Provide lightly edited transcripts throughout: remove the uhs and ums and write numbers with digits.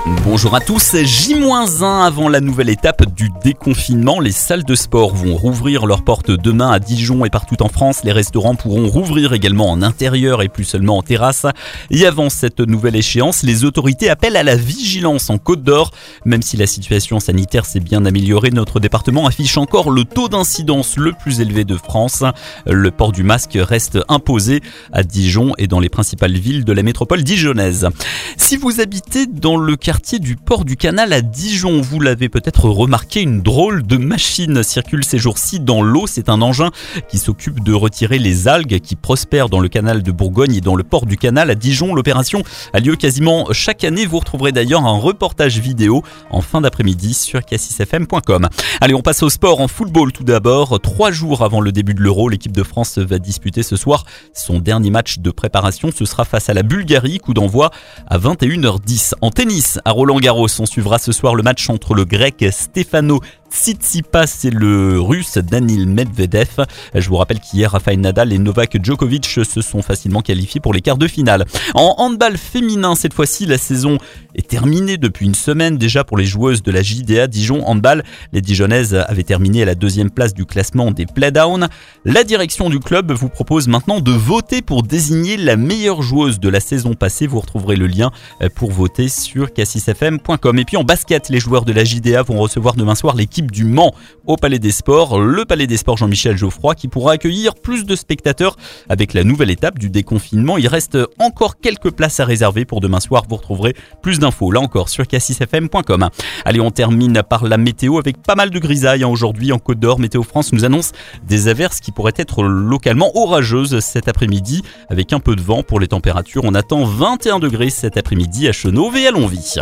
Bonjour à tous, J-1 avant la nouvelle étape du déconfinement. Les salles de sport vont rouvrir leurs portes demain à Dijon et partout en France. Les restaurants pourront rouvrir également en intérieur et plus seulement en terrasse. Et avant cette nouvelle échéance, les autorités appellent à la vigilance en Côte d'Or. Même si la situation sanitaire s'est bien améliorée, notre département affiche encore le taux d'incidence le plus élevé de France. Le port du masque reste imposé à Dijon et dans les principales villes de la métropole dijonnaise. Si vous habitez dans le quartier du port du Canal à Dijon, vous l'avez peut-être remarqué, une drôle de machine circule ces jours-ci dans l'eau. C'est un engin qui s'occupe de retirer les algues qui prospèrent dans le canal de Bourgogne et dans le port du Canal à Dijon. L'opération a lieu quasiment chaque année. Vous retrouverez d'ailleurs un reportage vidéo en fin d'après-midi sur cassisfm.com. Allez, on passe au sport en football tout d'abord. 3 jours avant le début de l'Euro, l'équipe de France va disputer ce soir son dernier match de préparation. Ce sera face à la Bulgarie, coup d'envoi à 21h10. En tennis, à Roland-Garros, on suivra ce soir le match entre le grec Stefano Tsitsipas et le russe Danil Medvedev. Je vous rappelle qu'hier, Rafael Nadal et Novak Djokovic se sont facilement qualifiés pour les quarts de finale. En handball féminin, cette fois-ci, la saison est terminée depuis une semaine déjà pour les joueuses de la JDA Dijon Handball. Les Dijonnaises avaient terminé à la 2e place du classement des playdowns. La direction du club vous propose maintenant de voter pour désigner la meilleure joueuse de la saison passée. Vous retrouverez le lien pour voter sur cassisfm.com. Et puis en basket, les joueurs de la JDA vont recevoir demain soir l'équipe du Mans au Palais des Sports, le Palais des Sports Jean-Michel Geoffroy qui pourra accueillir plus de spectateurs avec la nouvelle étape du déconfinement. Il reste encore quelques places à réserver pour demain soir. Vous retrouverez plus d'infos là encore sur cassisfm.com. Allez, on termine par la météo avec pas mal de grisailles aujourd'hui en Côte d'Or. Météo France nous annonce des averses qui pourraient être localement orageuses cet après-midi avec un peu de vent. Pour les températures, on attend 21 degrés cet après-midi à Chenauve et à Longwy.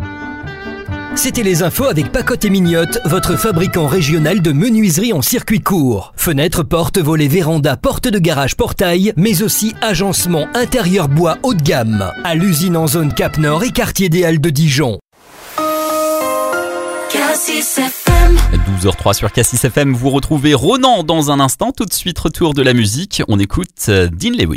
C'était les infos avec Pacotte et Mignotte, votre fabricant régional de menuiserie en circuit court. Fenêtres, portes, volets, vérandas, portes de garage, portail, mais aussi agencement intérieur bois haut de gamme. À l'usine en zone Cap Nord et quartier des Halles de Dijon. 12h03 sur Cassis FM, vous retrouvez Ronan dans un instant. Tout de suite, retour de la musique. On écoute Dean Lewis.